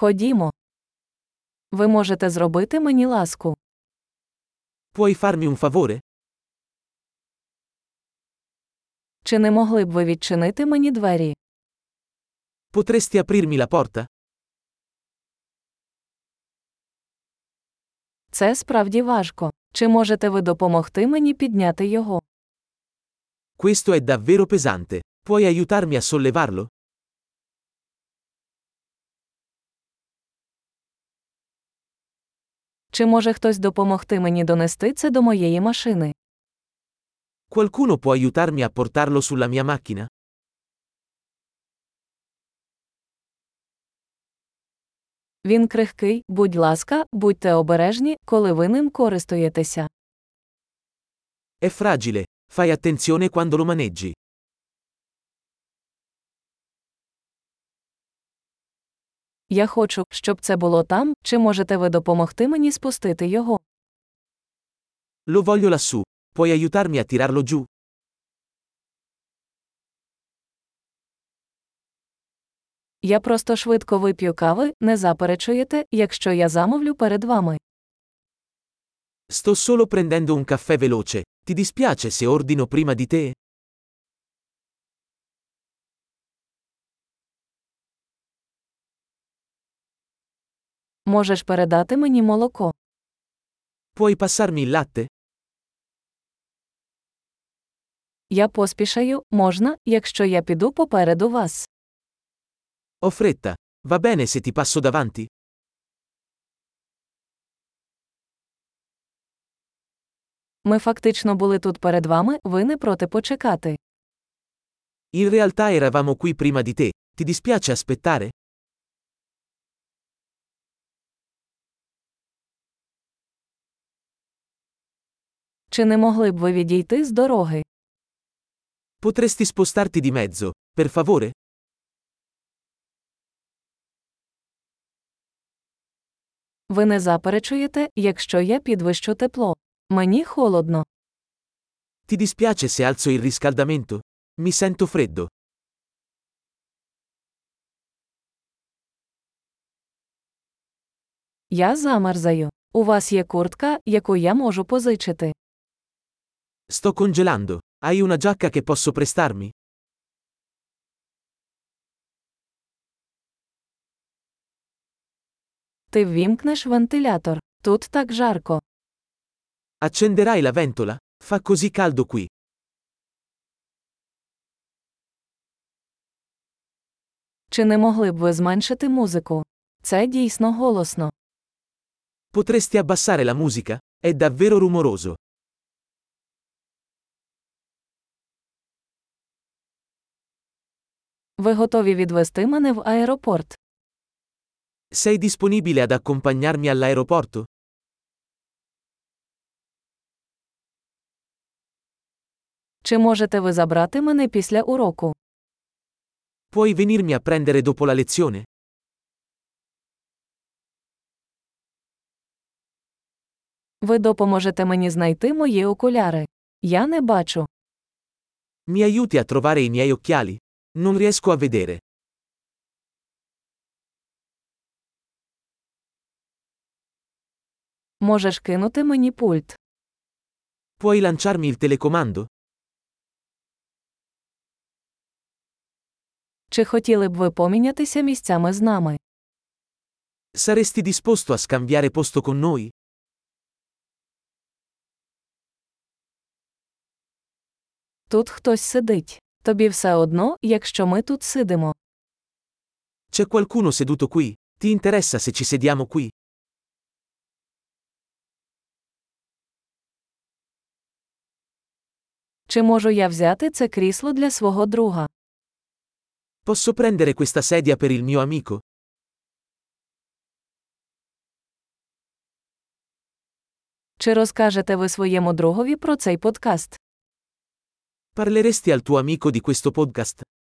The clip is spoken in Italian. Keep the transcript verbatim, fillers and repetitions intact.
Ходімо. Ви можете зробити мені ласку. Puoi farmi un favore? Чи не могли б ви відчинити мені двері? Potresti aprirmi la porta? Це справді важко. Чи можете ви допомогти мені підняти його? Questo è davvero pesante. Puoi aiutarmi a sollevarlo? Чи може хтось допомогти мені донести це до моєї машини? Qualcuno può aiutarmi a portarlo sulla mia macchina? Він крихкий, будь ласка, будьте обережні, коли ви ним користуєтеся. È fragile. Fai attenzione quando lo maneggi. Я хочу, щоб це було там, чи можете ви допомогти мені спустити його? Lo voglio lassù. Puoi aiutarmi a tirarlo giù? Я просто швидко вип'ю кави, не заперечуєте, якщо я замовлю перед вами. Sto solo prendendo un caffè veloce. Ti dispiace se ordino prima di te? Можеш передати мені молоко? Puoi passarmi il latte? Я поспішаю, можна, якщо я піду попереду вас. Ho fretta. Va bene se ti passo davanti? Ми фактично були тут перед вами, ви не проти почекати. In realtà eravamo qui prima di te. Ti dispiace aspettare? Чи не могли б ви відійти з дороги? Potresti spostarti di mezzo, per favore? Ви не заперечуєте, якщо я підвищу тепло. Мені холодно. Ti dispiace se alzo il riscaldamento? Mi sento freddo. Я замерзаю. У вас є куртка, яку я можу позичити. Sto congelando. Hai una giacca che posso prestarmi? Ти ввімкнеш вентилятор. Тут так жарко. Accenderai la ventola? Fa così caldo qui. Чи не могли б ви зменшити музику? Це дійсно голосно. Potresti abbassare la musica? È davvero rumoroso. Ви готові відвести мене в аеропорт? Sei disponibile ad accompagnarmi all'aeroporto? Чи можете ви забрати мене після уроку? Puoi venirmi a prendere dopo la lezione? Ви допоможете мені знайти мої окуляри. Я не бачу. Mi aiuti a trovare i miei occhiali? Non riesco a vedere. Можеш кинути мені пульт. Puoi lanciarmi il telecomando? Чи хотіли б ви помінятися місцями з нами? Saresti disposto a scambiare posto con noi? Тут хтось сидить. Тобі все одно, якщо ми тут сидимо. C'è qualcuno seduto qui? Ti interessa se ci sediamo qui? Чи можу я взяти це крісло для свого друга? Posso prendere questa sedia per il mio amico? Чи розкажете ви своєму другові про цей подкаст? Parleresti al tuo amico di questo podcast?